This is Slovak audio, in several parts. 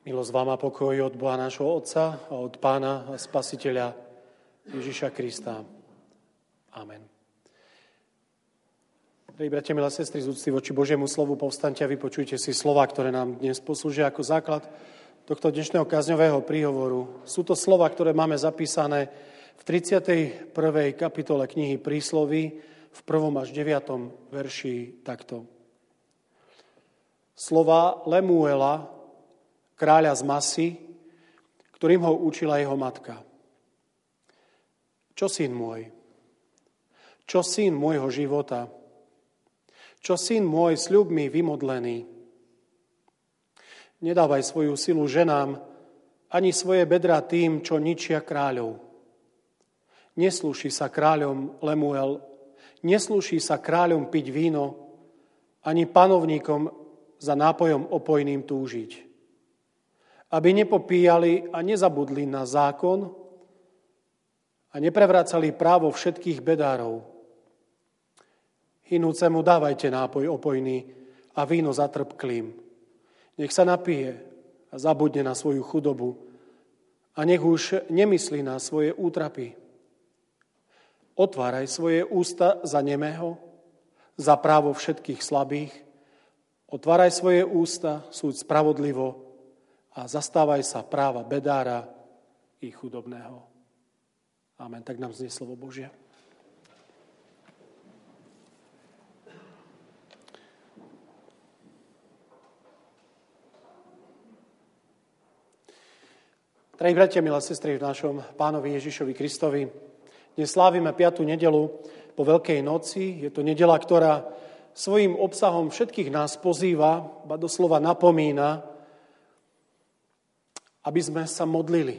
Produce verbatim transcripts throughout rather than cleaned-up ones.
Milosť vám a pokoj od Boha nášho Otca a od Pána a Spasiteľa Ježiša Krista. Amen. Drahí bratia, milé sestry, z úcty voči Božiemu slovu povstaňte a vypočujte si slova, ktoré nám dnes poslúžia ako základ tohto dnešného kázňového príhovoru. Sú to slova, ktoré máme zapísané v tridsiatej prvej kapitole knihy Prísloví v prvom až deviatom verši takto. Slova Lemuela, kráľa z Masy, ktorým ho učila jeho matka. Čo syn môj? Čo syn môjho života? Čo syn môj, sľub mi vymodlený? Nedávaj svoju silu ženám, ani svoje bedrá tým, čo ničia kráľov. Neslúši sa kráľom Lemuel, neslúši sa kráľom piť víno, ani panovníkom za nápojom opojným túžiť. Aby nepopíjali a nezabudli na zákon a neprevracali právo všetkých bedárov. Hinúcemu dávajte nápoj opojný a víno zatrpklým. Nech sa napije a zabudne na svoju chudobu a nech už nemyslí na svoje útrapy. Otváraj svoje ústa za nemého, za právo všetkých slabých. Otváraj svoje ústa, súď spravodlivo, a zastávaj sa práva bedára i chudobného. Amen. Tak nám znie slovo Božie. Drahí bratia, milé sestry, v našom Pánovi Ježišovi Kristovi, dnes slávime piatu nedeľu po Veľkej noci. Je to nedeľa, ktorá svojím obsahom všetkých nás pozýva, ba doslova napomína, aby sme sa modlili.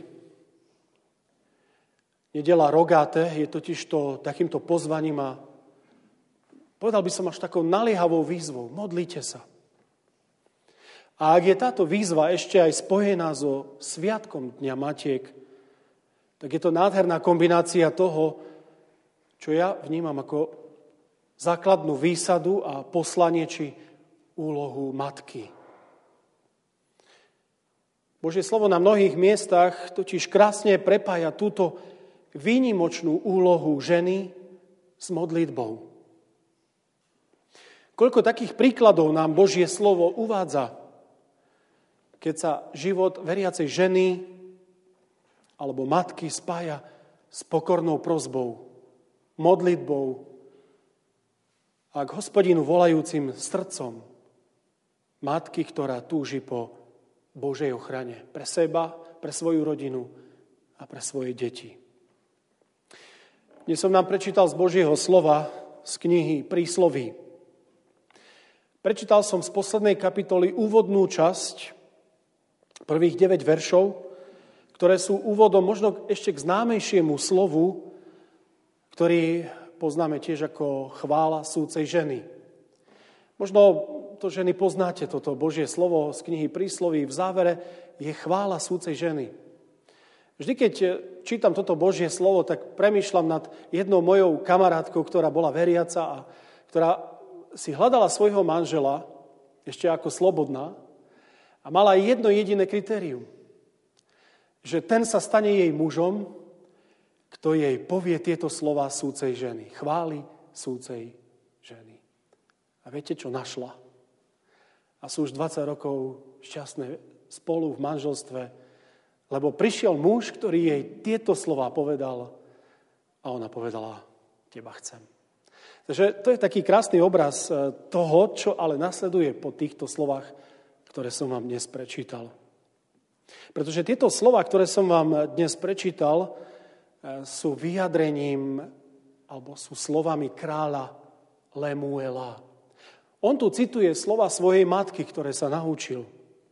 Nedeľa Rogáte je totižto takýmto pozvaním a povedal by som až takou naliehavou výzvou. Modlite sa. A ak je táto výzva ešte aj spojená so sviatkom Dňa Matiek, tak je to nádherná kombinácia toho, čo ja vnímam ako základnú výsadu a poslanie či úlohu matky. Božie slovo na mnohých miestach totiž krásne prepája túto výnimočnú úlohu ženy s modlitbou. Koľko takých príkladov nám Božie slovo uvádza, keď sa život veriacej ženy alebo matky spája s pokornou prosbou, modlitbou a k Hospodinu volajúcim srdcom matky, ktorá túži po Božej ochrane pre seba, pre svoju rodinu a pre svoje deti. Dnes som nám prečítal z Božieho slova z knihy Prísloví. Prečítal som z poslednej kapitoly úvodnú časť, prvých deväť veršov, ktoré sú úvodom možno ešte k známejšiemu slovu, ktorý poznáme tiež ako chvála súcej ženy. Možno to ženy poznáte, toto Božie slovo z knihy Prísloví. V závere je chvála súcej ženy. Vždy, keď čítam toto Božie slovo, tak premýšľam nad jednou mojou kamarátkou, ktorá bola veriaca a ktorá si hľadala svojho manžela ešte ako slobodná a mala jedno jediné kritérium. Že ten sa stane jej mužom, kto jej povie tieto slova súcej ženy. Chváli súcej ženy. A viete, čo našla? A sú už dvadsať rokov šťastné spolu v manželstve, lebo prišiel muž, ktorý jej tieto slová povedal a ona povedala, teba chcem. Takže to je taký krásny obraz toho, čo ale nasleduje po týchto slovách, ktoré som vám dnes prečítal. Pretože tieto slová, ktoré som vám dnes prečítal, sú vyjadrením alebo sú slovami kráľa Lemuela. On tu cituje slova svojej matky, ktoré sa naučil.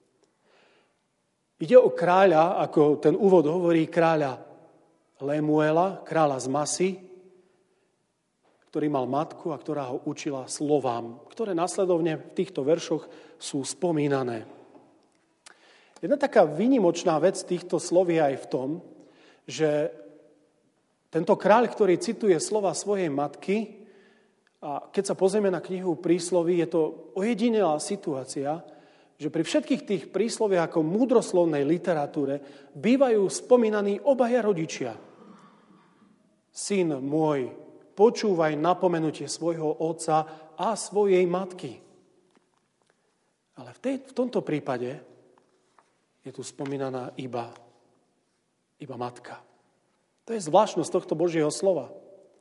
Ide o kráľa, ako ten úvod hovorí, kráľa Lemuela, kráľa z Masy, ktorý mal matku a ktorá ho učila slovám, ktoré následovne v týchto veršoch sú spomínané. Jedna taká výnimočná vec týchto slov je aj v tom, že tento kráľ, ktorý cituje slova svojej matky, a keď sa pozrieme na knihu Prísloví, je to ojedinelá situácia, že pri všetkých tých prísloviach ako múdroslovnej literatúre bývajú spomínaní obaja rodičia. Syn môj, počúvaj napomenutie svojho otca a svojej matky. Ale v, tej, v tomto prípade je tu spomínaná iba, iba matka. To je zvláštnosť tohto Božieho slova.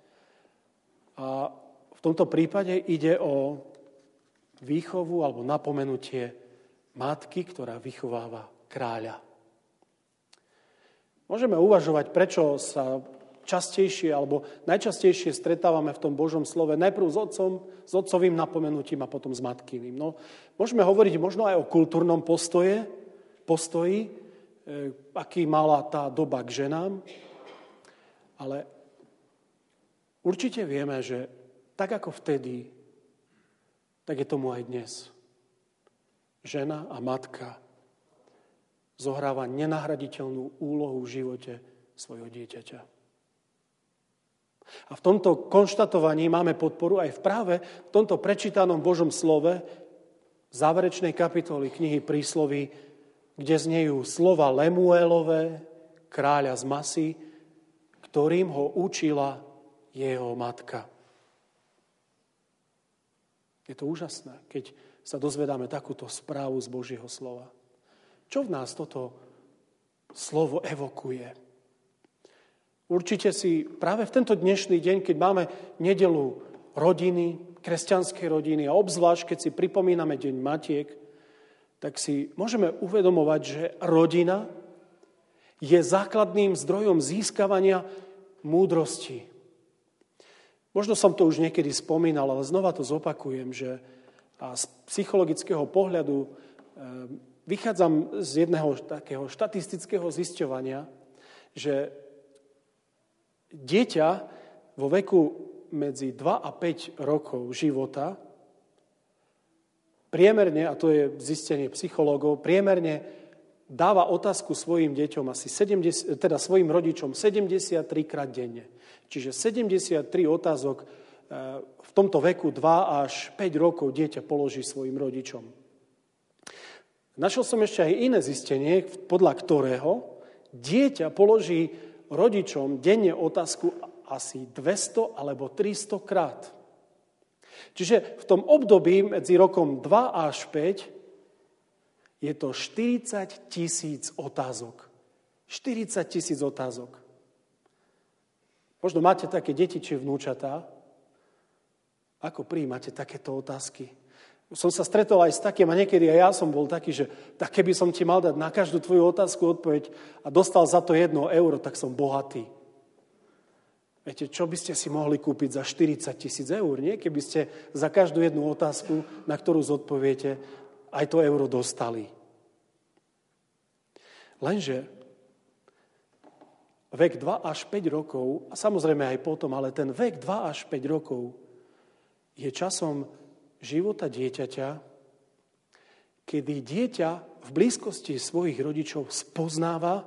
A v tomto prípade ide o výchovu alebo napomenutie matky, ktorá vychováva kráľa. Môžeme uvažovať, prečo sa častejšie alebo najčastejšie stretávame v tom Božom slove najprv s otcom, s otcovým napomenutím a potom s matkyným. No, môžeme hovoriť možno aj o kultúrnom postoje, postoji, e, aký mala tá doba k ženám, ale určite vieme, že tak ako vtedy, tak je tomu aj dnes. Žena a matka zohráva nenahraditeľnú úlohu v živote svojho dieťaťa. A v tomto konštatovaní máme podporu aj v práve v tomto prečítanom Božom slove záverečnej kapitoly knihy Prísloví, kde znejú slova Lemuelové, kráľa z Masy, ktorým ho učila jeho matka. Je to úžasné, keď sa dozvedáme takúto správu z Božieho slova. Čo v nás toto slovo evokuje? Určite si práve v tento dnešný deň, keď máme nedeľu rodiny, kresťanskej rodiny a obzvlášť, keď si pripomíname Deň Matiek, tak si môžeme uvedomovať, že rodina je základným zdrojom získavania múdrosti. Možno som to už niekedy spomínal, ale znova to zopakujem, že a z psychologického pohľadu vychádzam z jedného takého štatistického zisťovania, že dieťa vo veku medzi dva a päť rokov života priemerne, a to je zistenie psychológov, priemerne dáva otázku svojim deťom asi sedemdesiat, teda svojim rodičom sedemdesiattri krát denne. Čiže sedemdesiattri otázok v tomto veku dva až päť rokov dieťa položí svojim rodičom. Našiel som ešte aj iné zistenie, podľa ktorého dieťa položí rodičom denne otázku asi dvesto alebo tristo krát. Čiže v tom období medzi rokom dva až päť je to štyridsať tisíc otázok. štyridsať tisíc otázok. Možno máte také deti či vnúčatá. Ako prijímate takéto otázky? Som sa stretol aj s takým, a niekedy aj ja som bol taký, že tak keby som ti mal dať na každú tvoju otázku odpoveď a dostal za to jedno euro, tak som bohatý. Viete, čo by ste si mohli kúpiť za štyridsať tisíc eur, nie? Keby ste za každú jednu otázku, na ktorú zodpoviete, aj to euro dostali. Lenže vek dva až päť rokov, a samozrejme aj potom, ale ten vek dva až päť rokov je časom života dieťaťa, kedy dieťa v blízkosti svojich rodičov spoznáva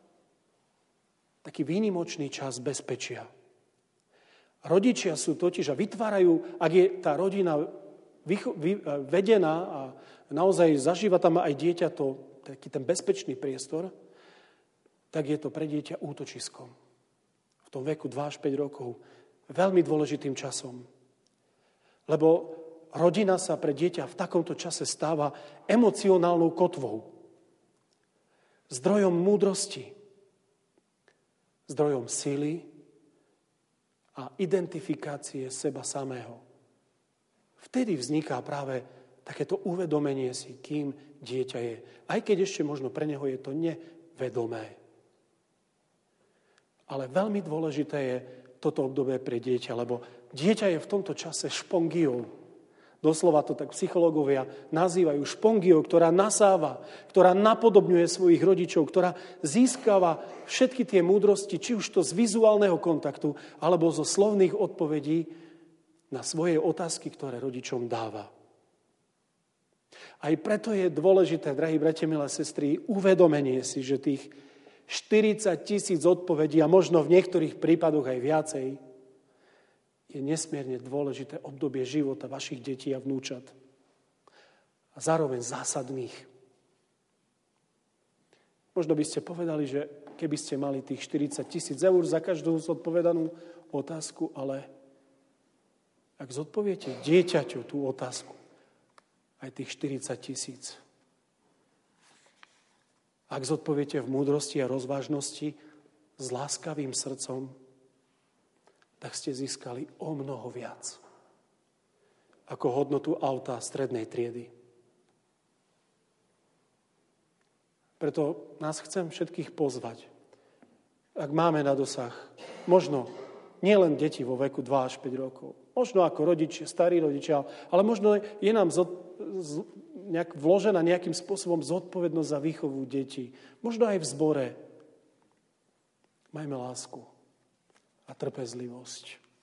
taký výnimočný čas bezpečia. Rodičia sú totiž a vytvárajú, ak je tá rodina vedená a naozaj zažíva tam aj dieťa to, taký ten bezpečný priestor, tak je to pre dieťa útočiskom. V tom veku dva až päť rokov veľmi dôležitým časom. Lebo rodina sa pre dieťa v takomto čase stáva emocionálnou kotvou. Zdrojom múdrosti. Zdrojom sily a identifikácie seba samého. Vtedy vzniká práve takéto uvedomenie si, kým dieťa je. Aj keď ešte možno pre neho je to nevedomé. Ale veľmi dôležité je toto obdobie pre dieťa, lebo dieťa je v tomto čase špongiou. Doslova to tak psychológovia nazývajú špongiou, ktorá nasáva, ktorá napodobňuje svojich rodičov, ktorá získava všetky tie múdrosti, či už to z vizuálneho kontaktu, alebo zo slovných odpovedí na svoje otázky, ktoré rodičom dáva. Aj preto je dôležité, drahí bratia, milé sestry, uvedomenie si, že tých štyridsať tisíc odpovedí, a možno v niektorých prípadoch aj viacej, je nesmierne dôležité obdobie života vašich detí a vnúčat. A a zároveň zásadných. Možno by ste povedali, že keby ste mali tých štyridsať tisíc eur za každú zodpovedanú otázku, ale ak zodpoviete dieťaťu tú otázku, aj tých štyridsať tisíc. Ak zodpoviete v múdrosti a rozvážnosti s láskavým srdcom, tak ste získali o mnoho viac ako hodnotu auta strednej triedy. Preto nás chcem všetkých pozvať, ak máme na dosah, možno nielen deti vo veku dva až päť rokov, možno ako rodičia, starí rodičia, ale možno je nám zod, z, nejak vložená nejakým spôsobom zodpovednosť za výchovu detí. Možno aj v zbore. Majme lásku a trpezlivosť.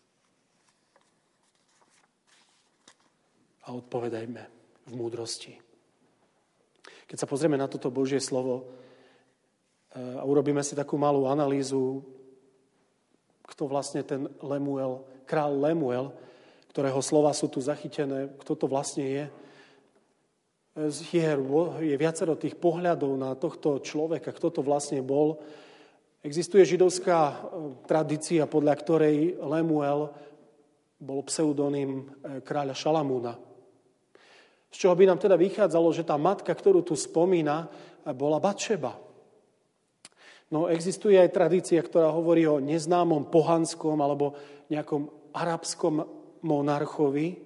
A odpovedajme v múdrosti. Keď sa pozrieme na toto Božie slovo a urobíme si takú malú analýzu, kto vlastne ten Lemuel, král Lemuel, ktorého slova sú tu zachytené, kto to vlastne je. Je, je viacero tých pohľadov na tohto človeka, kto to vlastne bol. Existuje židovská tradícia, podľa ktorej Lemuel bol pseudonym kráľa Šalamúna. Z čoho by nám teda vychádzalo, že tá matka, ktorú tu spomína, bola Batšeba. No existuje aj tradícia, ktorá hovorí o neznámom pohanskom alebo nejakom arabskom monarchovi.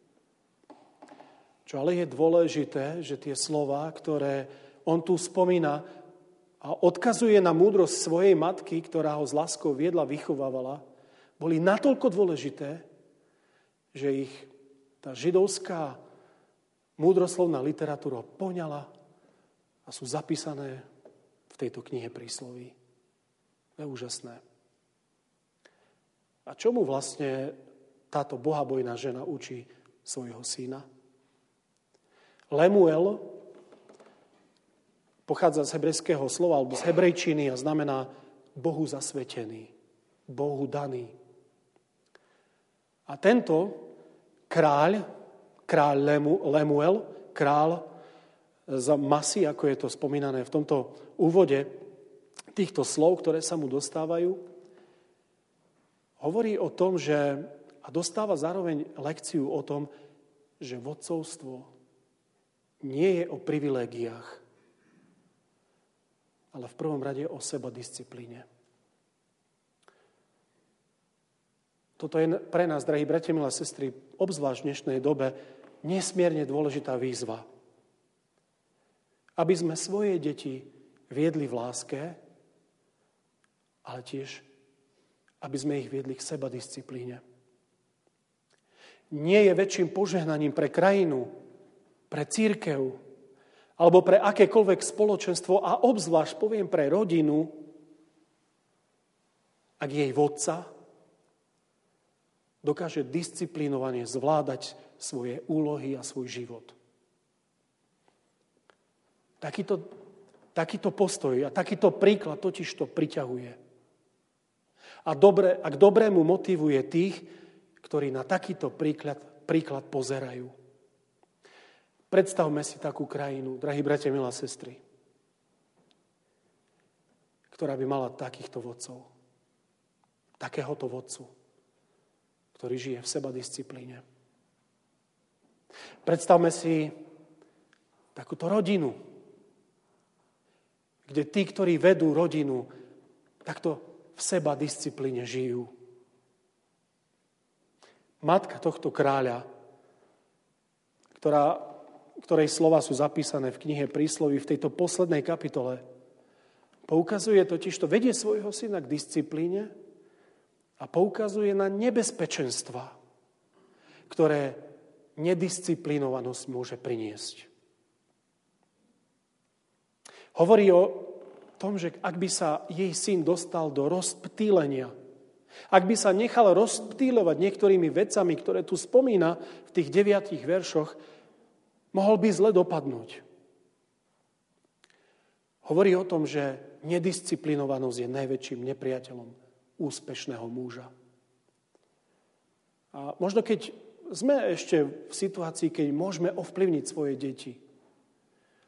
Čo ale je dôležité, že tie slová, ktoré on tu spomína a odkazuje na múdrosť svojej matky, ktorá ho s láskou viedla, vychovávala, boli natoľko dôležité, že ich tá židovská múdroslovná literatúra poňala a sú zapísané v tejto knihe prísloví. To je úžasné. A čomu vlastne táto bohabojná žena učí svojho syna? Lemuel pochádza z hebrejského slova alebo z hebrejčiny a znamená Bohu zasvetený, Bohu daný. A tento kráľ, kráľ Lemuel, kráľ z masy, ako je to spomínané v tomto úvode týchto slov, ktoré sa mu dostávajú, hovorí o tom, že a dostáva zároveň lekciu o tom, že vodcovstvo nie je o privilégiách, ale v prvom rade o sebadisciplíne. Toto je pre nás, drahí bratia, milé sestry, obzvlášť v dnešnej dobe nesmierne dôležitá výzva. Aby sme svoje deti viedli v láske, ale tiež, aby sme ich viedli k sebadisciplíne. Nie je väčším požehnaním pre krajinu, pre cirkev, alebo pre akékoľvek spoločenstvo a obzvlášť, poviem, pre rodinu, ak jej vodca dokáže disciplinovane zvládať svoje úlohy a svoj život. Takýto, takýto postoj a takýto príklad totiž to priťahuje. A, dobre, a k dobrému motivuje tých, ktorí na takýto príklad, príklad pozerajú. Predstavme si takú krajinu, drahí bratia, milé sestry, ktorá by mala takýchto vodcov. Takéhoto vodcu, ktorý žije v sebadisciplíne. Predstavme si takúto rodinu, kde tí, ktorí vedú rodinu, takto v sebadisciplíne žijú. Matka tohto kráľa, ktorá, ktorej slova sú zapísané v knihe Prísloví v tejto poslednej kapitole, poukazuje totiž to, vedie svojho syna k disciplíne a poukazuje na nebezpečenstva, ktoré nedisciplinovanosť môže priniesť. Hovorí o tom, že ak by sa jej syn dostal do rozptýlenia, ak by sa nechal rozptýľovať niektorými vecami, ktoré tu spomína v tých deviatich veršoch, mohol by zle dopadnúť. Hovorí o tom, že nedisciplinovanosť je najväčším nepriateľom úspešného muža. A možno keď sme ešte v situácii, keď môžeme ovplyvniť svoje deti,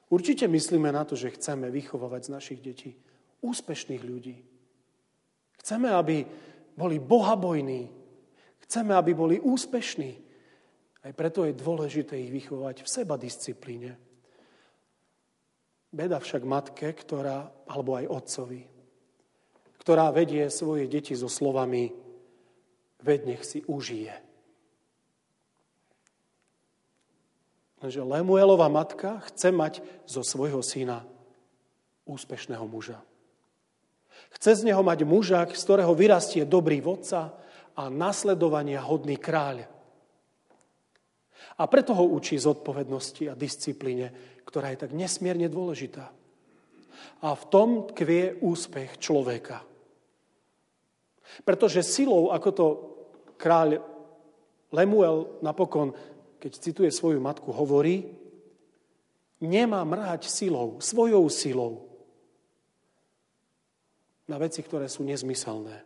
Určite myslíme na to, že chceme vychovávať z našich detí úspešných ľudí. Chceme, aby boli bohabojní. Chceme, aby boli úspešní. Aj preto je dôležité ich vychovať v sebadisciplíne. Beda však matke, ktorá, alebo aj otcovi, ktorá vedie svoje deti so slovami veď nech si užije. Lenže Lemuelova matka chce mať zo svojho syna úspešného muža. Chce z neho mať muža, z ktorého vyrastie dobrý vodca a nasledovania hodný kráľ. A preto ho učí zodpovednosti a disciplíne, ktorá je tak nesmierne dôležitá. A v tom tkvie úspech človeka. Pretože silou, ako to kráľ Lemuel napokon, keď cituje svoju matku, hovorí, nemá mrhať silou, svojou silou na veci, ktoré sú nezmyselné.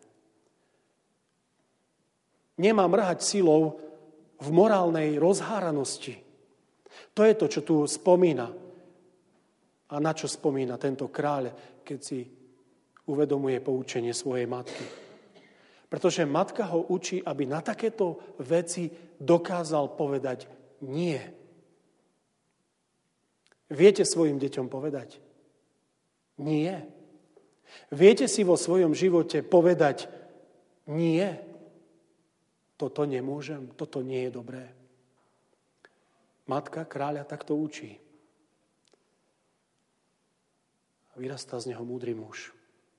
Nemá mrhať silou v morálnej rozháranosti. To je to, čo tu spomína. A na čo spomína tento kráľ, keď si uvedomuje poučenie svojej matky. Pretože matka ho učí, aby na takéto veci dokázal povedať nie. Viete svojim deťom povedať nie? Viete si vo svojom živote povedať nie? Toto nemôžem, toto nie je dobré. Matka kráľa takto učí. A vyrastá z neho múdry muž.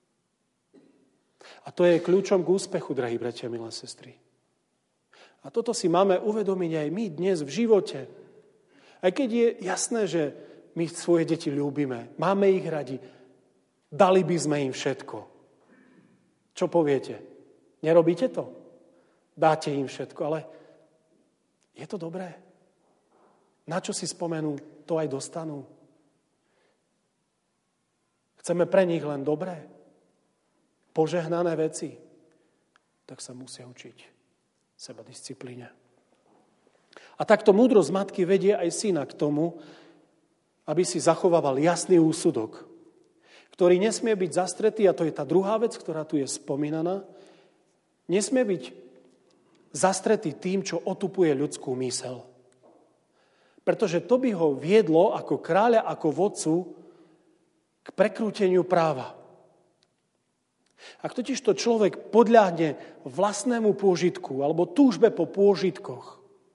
A to je kľúčom k úspechu, drahí bratia, milé sestry. A toto si máme uvedomiť aj my dnes v živote. Aj keď je jasné, že my svoje deti ľúbime, máme ich radi, dali by sme im všetko. Čo poviete? Nerobíte to? Dáte im všetko, ale je to dobré? Na čo si spomenú, to aj dostanú. Chceme pre nich len dobré, požehnané veci, tak sa musia učiť sebadisciplíne. A takto múdrosť matky vedie aj syna k tomu, aby si zachovával jasný úsudok, ktorý nesmie byť zastretý, a to je tá druhá vec, ktorá tu je spomínaná, nesmie byť zastretý tým, čo otupuje ľudskú myseľ. Pretože to by ho viedlo ako kráľa, ako vodcu k prekrúteniu práva. Ak totiž to človek podľahne vlastnému pôžitku alebo túžbe po pôžitkoch,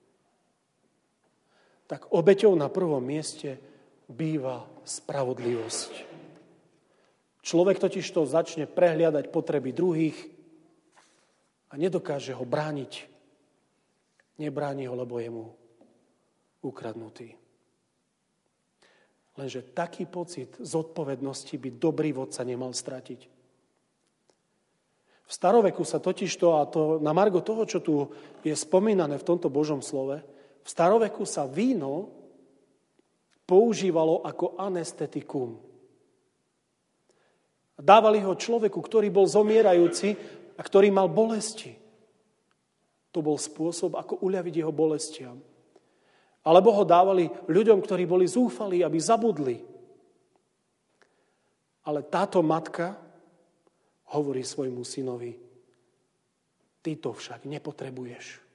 tak obeťou na prvom mieste býva spravodlivosť. Človek totiž to začne prehliadať potreby druhých a nedokáže ho brániť. Nebráni ho, lebo je mu ukradnutý. Lenže taký pocit zodpovednosti by dobrý vodca nemal stratiť. V staroveku sa totižto, a to na margo toho, čo tu je spomínané v tomto Božom slove, v staroveku sa víno používalo ako anestetikum. Dávali ho človeku, ktorý bol zomierajúci a ktorý mal bolesti. To bol spôsob, ako uľaviť jeho bolestiam. Alebo ho dávali ľuďom, ktorí boli zúfalí, aby zabudli. Ale táto matka hovorí svojmu synovi, ty to však nepotrebuješ.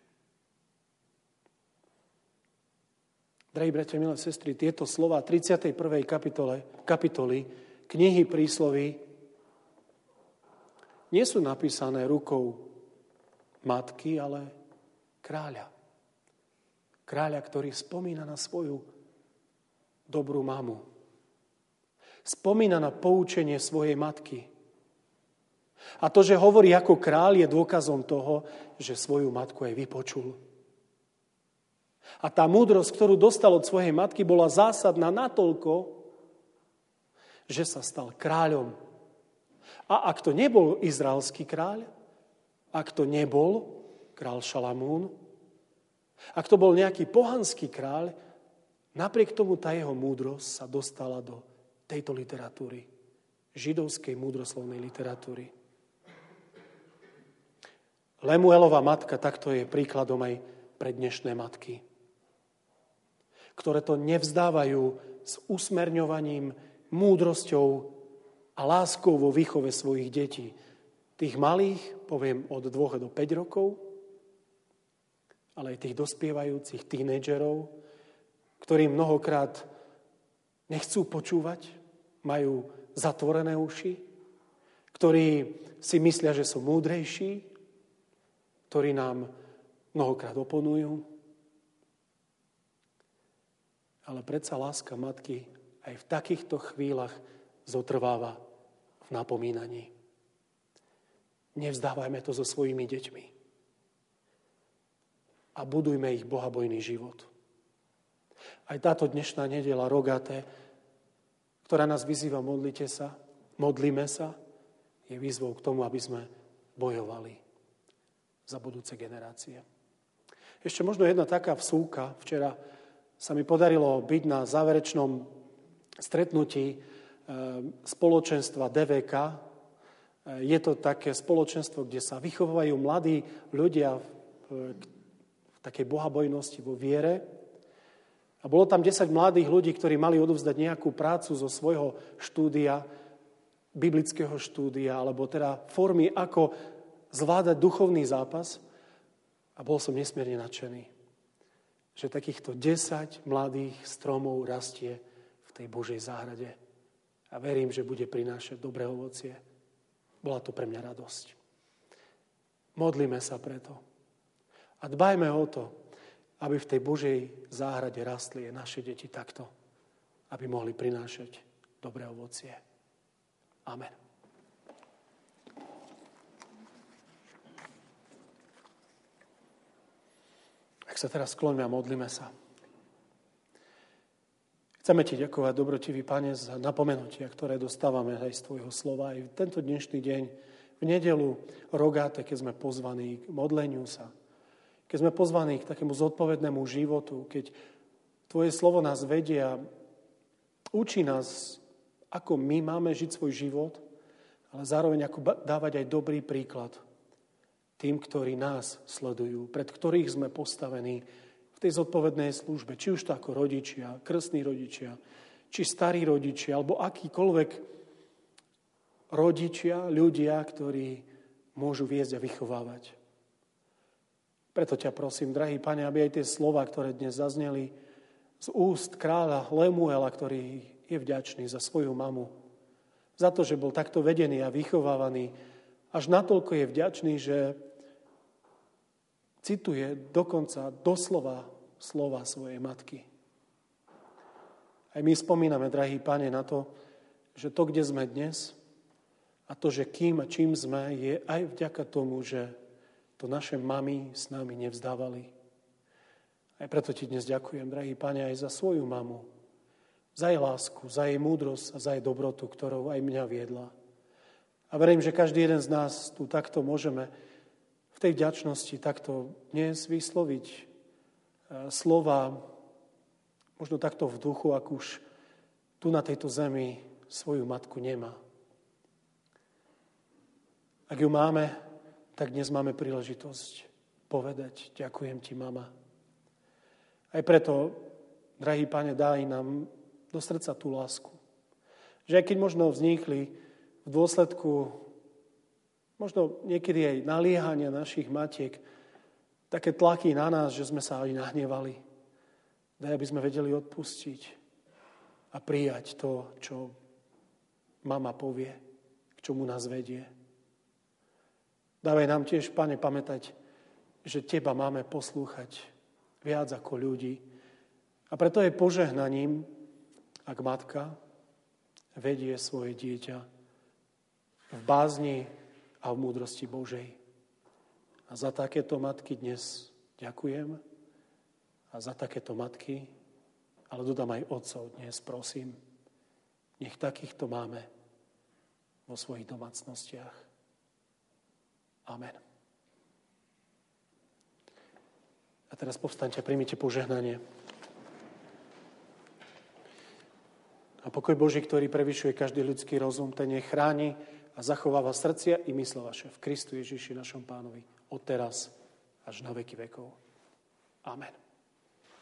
Drahí bratia, milé sestry, tieto slova tridsiatej prvej kapitole, kapitoly knihy Prísloví nie sú napísané rukou matky, ale kráľa. Kráľa, ktorý spomína na svoju dobrú mamu. Spomína na poučenie svojej matky. A to, že hovorí ako kráľ, je dôkazom toho, že svoju matku aj vypočul. A tá múdrosť, ktorú dostal od svojej matky, bola zásadná natoľko, že sa stal kráľom. A ak to nebol izraelský kráľ, ak to nebol kráľ Šalamún, ak to bol nejaký pohanský kráľ, napriek tomu tá jeho múdrosť sa dostala do tejto literatúry, židovskej múdroslovnej literatúry. Lemuelova matka takto je príkladom aj pre dnešné matky, ktoré to nevzdávajú s usmerňovaním, múdrosťou a láskou vo výchove svojich detí. Tých malých, poviem, od dvoch do päť rokov, ale aj tých dospievajúcich tínedžerov, ktorí mnohokrát nechcú počúvať, majú zatvorené uši, ktorí si myslia, že sú múdrejší, ktorí nám mnohokrát oponujú. Ale predsa láska matky aj v takýchto chvíľach zotrváva v napomínaní. Nevzdávajme to so svojimi deťmi. A budujme ich bohabojný život. Aj táto dnešná nedeľa Rogaté, ktorá nás vyzýva modlite sa, modlíme sa, je výzvou k tomu, aby sme bojovali za budúce generácie. Ešte možno jedna taká vsúka. Včera sa mi podarilo byť na záverečnom stretnutí spoločenstva dé vé ká. Je to také spoločenstvo, kde sa vychovajú mladí ľudia v takej bohabojnosti, vo viere. A bolo tam desať mladých ľudí, ktorí mali odovzdať nejakú prácu zo svojho štúdia, biblického štúdia, alebo teda formy, ako zvládať duchovný zápas. A bol som nesmierne nadšený, že takýchto desať mladých stromov rastie v tej Božej záhrade. A verím, že bude prinášať dobré ovocie. Bola to pre mňa radosť. Modlíme sa preto. A dbajme o to, aby v tej Božej záhrade rastli naše deti takto, aby mohli prinášať dobré ovocie. Amen. Ak sa teraz skloňme a modlíme sa. Chceme ti ďakovať, dobrotivý Pane, za napomenutia, ktoré dostávame aj z tvojho slova. Aj tento dnešný deň, v nedeľu Rogáte, keď sme pozvaní k modleniu sa, keď sme pozvaní k takému zodpovednému životu, keď tvoje slovo nás vedie a učí nás, ako my máme žiť svoj život, ale zároveň ako dávať aj dobrý príklad tým, ktorí nás sledujú, pred ktorých sme postavení v tej zodpovednej službe, či už to ako rodičia, krstní rodičia, či starí rodičia, alebo akýkoľvek rodičia, ľudia, ktorí môžu viesť a vychovávať. Preto ťa prosím, drahý Pane, aby aj tie slova, ktoré dnes zazneli z úst kráľa Lemuela, ktorý je vďačný za svoju mamu, za to, že bol takto vedený a vychovávaný, až natoľko je vďačný, že cituje dokonca doslova slova svojej matky. Aj my spomíname, drahý Pane, na to, že to, kde sme dnes a to, že kým a čím sme, je aj vďaka tomu, že to naše mamy s nami nevzdávali. Aj preto ti dnes ďakujem, drahý Pane, aj za svoju mamu, za jej lásku, za jej múdrosť a za jej dobrotu, ktorou aj mňa viedla. A verím, že každý jeden z nás tu takto môžeme v tej vďačnosti takto dnes vysloviť slova, možno takto v duchu, ak už tu na tejto zemi svoju matku nemá. Ak ju máme, tak dnes máme príležitosť povedať: ďakujem ti, mama. Aj preto, drahý Pane, daj nám do srdca tú lásku. Že aj keď možno vznikli v dôsledku možno niekedy aj naliehania našich matiek také tlaky na nás, že sme sa aj nahnevali. Daj, aby sme vedeli odpustiť a prijať to, čo mama povie, k čomu nás vedie. Dávaj nám tiež, Pane, pamätať, že teba máme poslúchať viac ako ľudí. A preto je požehnaním, ak matka vedie svoje dieťa v bázni a v múdrosti Božej. A za takéto matky dnes ďakujem. A za takéto matky, ale dodám aj otcov dnes, prosím, nech takýchto máme vo svojich domácnostiach. Amen. A teraz povstaňte a príjmite požehnanie. A pokoj Boží, ktorý prevyšuje každý ľudský rozum, ten nech chráni a zachováva srdcia i mysle vaše v Kristu Ježiši našom Pánovi, od teraz až na veky vekov. Amen.